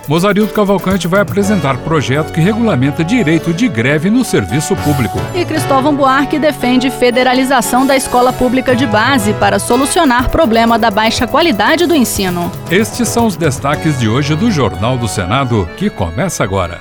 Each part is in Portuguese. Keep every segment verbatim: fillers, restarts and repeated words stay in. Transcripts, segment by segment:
Mozarildo Cavalcante vai apresentar projeto que regulamenta direito de greve no serviço público. E Cristóvão Buarque defende federalização da escola pública de base para solucionar problema da baixa qualidade do ensino. Estes são os destaques de hoje do Jornal do Senado, que começa agora.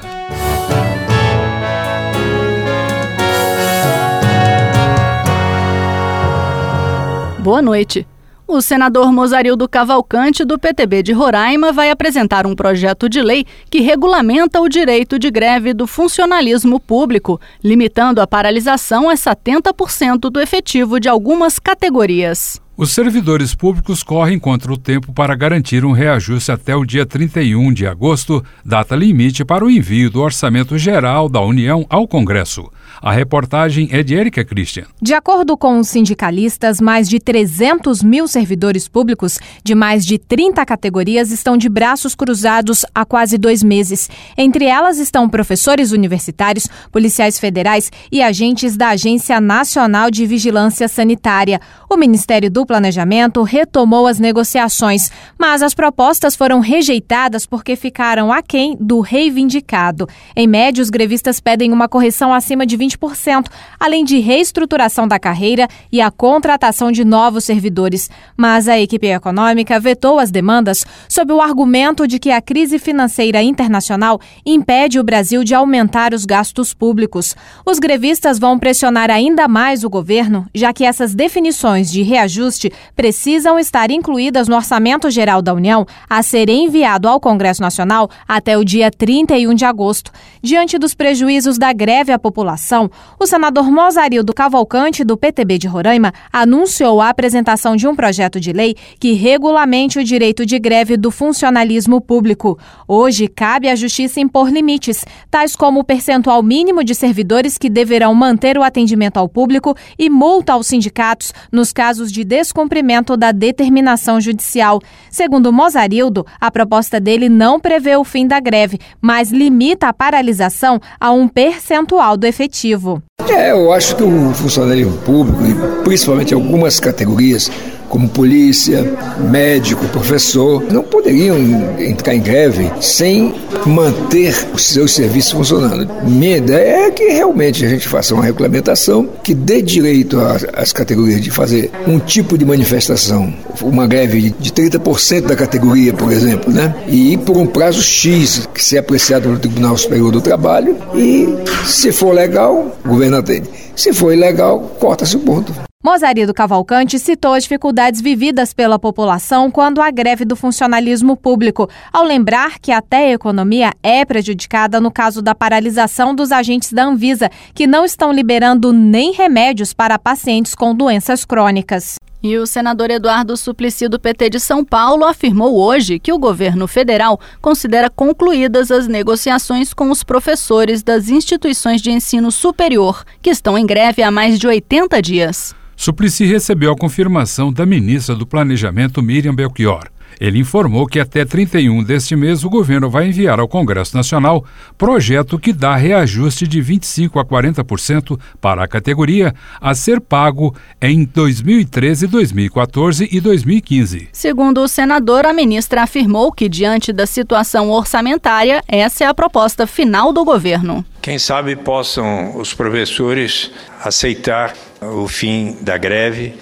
Boa noite. O senador Mozarildo Cavalcante, do P T B de Roraima, vai apresentar um projeto de lei que regulamenta o direito de greve do funcionalismo público, limitando a paralisação a setenta por cento do efetivo de algumas categorias. Os servidores públicos correm contra o tempo para garantir um reajuste até o dia trinta e um de agosto, data limite para o envio do Orçamento Geral da União ao Congresso. A reportagem é de Érica Christian. De acordo com os sindicalistas, mais de trezentos mil servidores públicos de mais de trinta categorias estão de braços cruzados há quase dois meses. Entre elas estão professores universitários, policiais federais e agentes da Agência Nacional de Vigilância Sanitária. O Ministério do Planejamento retomou as negociações, mas as propostas foram rejeitadas porque ficaram aquém do reivindicado. Em média, os grevistas pedem uma correção acima de vinte por cento, além de reestruturação da carreira e a contratação de novos servidores. Mas a equipe econômica vetou as demandas sob o argumento de que a crise financeira internacional impede o Brasil de aumentar os gastos públicos. Os grevistas vão pressionar ainda mais o governo, já que essas definições de reajuste precisam estar incluídas no Orçamento Geral da União a ser enviado ao Congresso Nacional até o dia trinta e um de agosto. Diante dos prejuízos da greve à população, o senador Mozarildo Cavalcante, do P T B de Roraima, anunciou a apresentação de um projeto de lei que regulamente o direito de greve do funcionalismo público. Hoje, cabe à Justiça impor limites, tais como o percentual mínimo de servidores que deverão manter o atendimento ao público e multa aos sindicatos nos casos de descumprimento da determinação judicial. Segundo Mozarildo, a proposta dele não prevê o fim da greve, mas limita a paralisação a um percentual do efetivo. É, eu acho que o funcionalismo público, e principalmente algumas categorias, como polícia, médico, professor, não poderiam entrar em greve sem manter os seus serviços funcionando. Minha ideia é que realmente a gente faça uma regulamentação que dê direito às categorias de fazer um tipo de manifestação, uma greve de trinta por cento da categoria, por exemplo, né? E por um prazo X, que seja apreciado no Tribunal Superior do Trabalho, e se for legal, o governo atende. Se for ilegal, corta-se o ponto. Mozarildo Cavalcante citou as dificuldades vividas pela população quando há greve do funcionalismo público, ao lembrar que até a economia é prejudicada no caso da paralisação dos agentes da Anvisa, que não estão liberando nem remédios para pacientes com doenças crônicas. E o senador Eduardo Suplicy, do P T de São Paulo, afirmou hoje que o governo federal considera concluídas as negociações com os professores das instituições de ensino superior, que estão em greve há mais de oitenta dias. Suplicy recebeu a confirmação da ministra do Planejamento, Miriam Belchior. Ele informou que até trinta e um deste mês o governo vai enviar ao Congresso Nacional projeto que dá reajuste de vinte e cinco por cento a quarenta por cento para a categoria a ser pago em dois mil e treze, dois mil e quatorze e dois mil e quinze. Segundo o senador, a ministra afirmou que, diante da situação orçamentária, essa é a proposta final do governo. Quem sabe possam os professores aceitar o fim da greve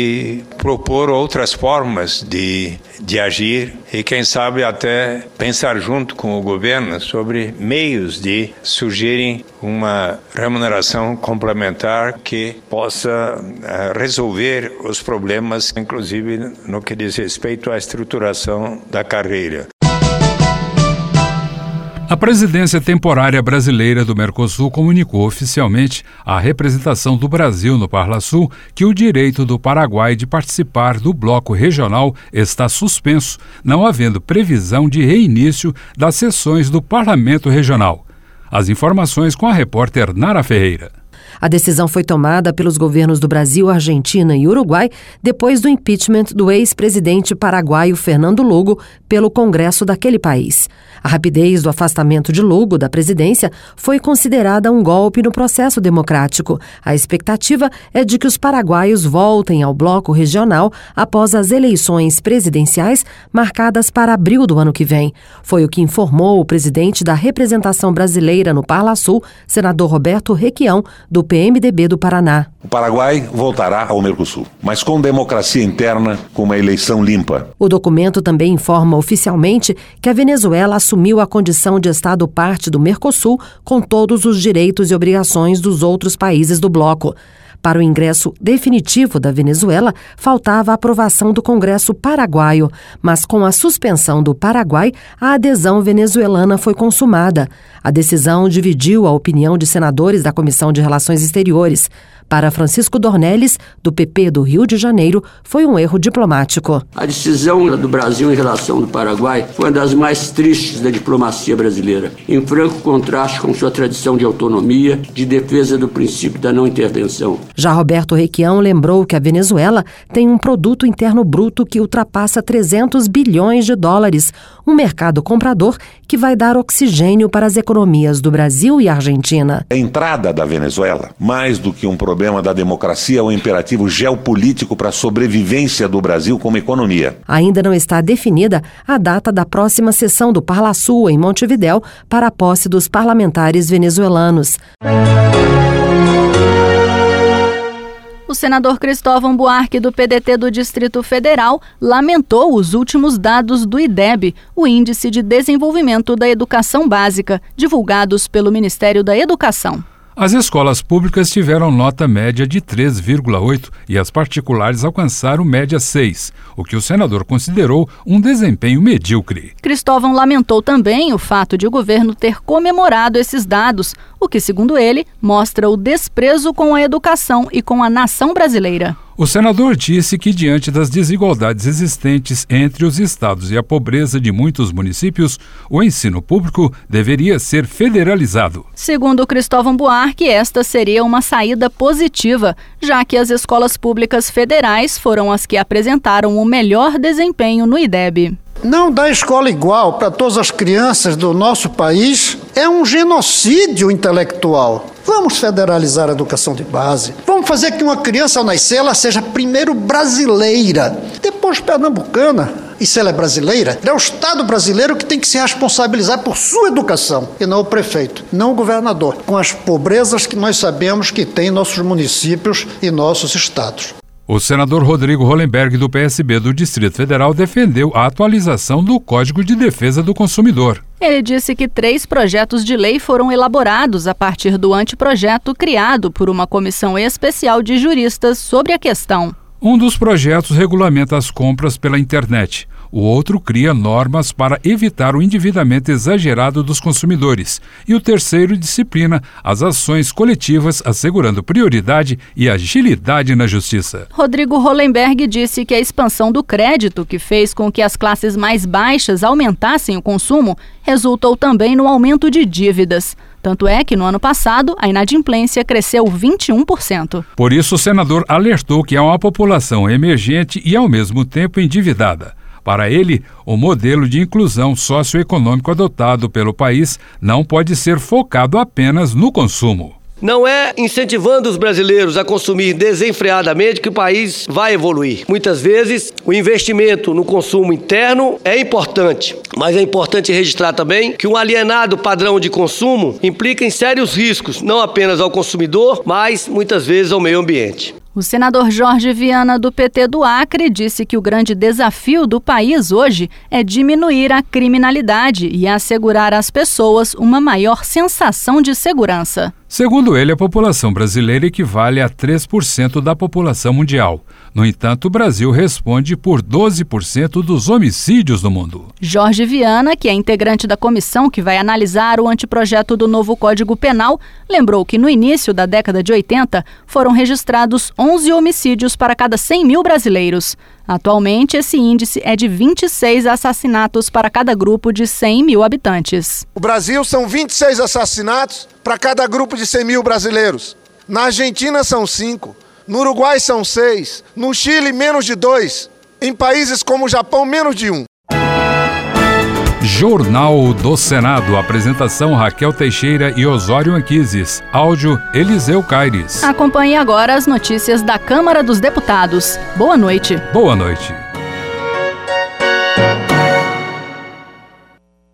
e propor outras formas de, de agir e, quem sabe, até pensar junto com o governo sobre meios de surgirem uma remuneração complementar que possa uh, resolver os problemas, inclusive no que diz respeito à estruturação da carreira. A presidência temporária brasileira do Mercosul comunicou oficialmente à representação do Brasil no Parlasul que o direito do Paraguai de participar do bloco regional está suspenso, não havendo previsão de reinício das sessões do Parlamento Regional. As informações com a repórter Nara Ferreira. A decisão foi tomada pelos governos do Brasil, Argentina e Uruguai depois do impeachment do ex-presidente paraguaio Fernando Lugo pelo Congresso daquele país. A rapidez do afastamento de Lugo da presidência foi considerada um golpe no processo democrático. A expectativa é de que os paraguaios voltem ao bloco regional após as eleições presidenciais marcadas para abril do ano que vem. Foi o que informou o presidente da representação brasileira no Parlasul, senador Roberto Requião, do P M D B do Paraná. O Paraguai voltará ao Mercosul, mas com democracia interna, com uma eleição limpa. O documento também informa oficialmente que a Venezuela assumiu a condição de Estado parte do Mercosul com todos os direitos e obrigações dos outros países do bloco. Para o ingresso definitivo da Venezuela, faltava a aprovação do Congresso paraguaio, mas com a suspensão do Paraguai, a adesão venezuelana foi consumada. A decisão dividiu a opinião de senadores da Comissão de Relações Exteriores. Para Francisco Dornelles, do P P do Rio de Janeiro, foi um erro diplomático. A decisão do Brasil em relação ao Paraguai foi uma das mais tristes da diplomacia brasileira, em franco contraste com sua tradição de autonomia, de defesa do princípio da não intervenção. Já Roberto Requião lembrou que a Venezuela tem um produto interno bruto que ultrapassa trezentos bilhões de dólares, um mercado comprador que vai dar oxigênio para as economias do Brasil e Argentina. A entrada da Venezuela, mais do que um problema da democracia, é um imperativo geopolítico para a sobrevivência do Brasil como economia. Ainda não está definida a data da próxima sessão do Parlasul, em Montevidéu, para a posse dos parlamentares venezuelanos. O senador Cristóvão Buarque, do P D T do Distrito Federal, lamentou os últimos dados do I D E B, o Índice de Desenvolvimento da Educação Básica, divulgados pelo Ministério da Educação. As escolas públicas tiveram nota média de três vírgula oito e as particulares alcançaram média seis, o que o senador considerou um desempenho medíocre. Cristóvão lamentou também o fato de o governo ter comemorado esses dados, o que, segundo ele, mostra o desprezo com a educação e com a nação brasileira. O senador disse que, diante das desigualdades existentes entre os estados e a pobreza de muitos municípios, o ensino público deveria ser federalizado. Segundo Cristóvão Buarque, esta seria uma saída positiva, já que as escolas públicas federais foram as que apresentaram o melhor desempenho no I D E B. Não dar escola igual para todas as crianças do nosso país é um genocídio intelectual. Vamos federalizar a educação de base. Vamos fazer que uma criança, ao nascer, ela seja primeiro brasileira, depois pernambucana. E se ela é brasileira, é o Estado brasileiro que tem que se responsabilizar por sua educação, e não o prefeito, não o governador, com as pobrezas que nós sabemos que tem nossos municípios e nossos estados. O senador Rodrigo Hollenberg, do P S B do Distrito Federal, defendeu a atualização do Código de Defesa do Consumidor. Ele disse que três projetos de lei foram elaborados a partir do anteprojeto criado por uma comissão especial de juristas sobre a questão. Um dos projetos regulamenta as compras pela internet. O outro cria normas para evitar o endividamento exagerado dos consumidores. E o terceiro disciplina as ações coletivas, assegurando prioridade e agilidade na justiça. Rodrigo Hollenberg disse que a expansão do crédito, que fez com que as classes mais baixas aumentassem o consumo, resultou também no aumento de dívidas. Tanto é que, no ano passado, a inadimplência cresceu vinte e um por cento. Por isso, o senador alertou que há uma população emergente e, ao mesmo tempo, endividada. Para ele, o modelo de inclusão socioeconômico adotado pelo país não pode ser focado apenas no consumo. Não é incentivando os brasileiros a consumir desenfreadamente que o país vai evoluir. Muitas vezes, o investimento no consumo interno é importante, mas é importante registrar também que um alienado padrão de consumo implica em sérios riscos, não apenas ao consumidor, mas muitas vezes ao meio ambiente. O senador Jorge Viana, do P T do Acre, disse que o grande desafio do país hoje é diminuir a criminalidade e assegurar às pessoas uma maior sensação de segurança. Segundo ele, a população brasileira equivale a três por cento da população mundial. No entanto, o Brasil responde por doze por cento dos homicídios no mundo. Jorge Viana, que é integrante da comissão que vai analisar o anteprojeto do novo Código Penal, lembrou que no início da década de oitenta foram registrados onze homicídios para cada cem mil brasileiros. Atualmente, esse índice é de vinte e seis assassinatos para cada grupo de cem mil habitantes. O Brasil são vinte e seis assassinatos para cada grupo de cem mil brasileiros. Na Argentina são cinco. No Uruguai são seis. No Chile, menos de dois. Em países como o Japão, menos de um. Jornal do Senado. Apresentação Raquel Teixeira e Osório Anquises. Áudio Eliseu Caires. Acompanhe agora as notícias da Câmara dos Deputados. Boa noite. Boa noite.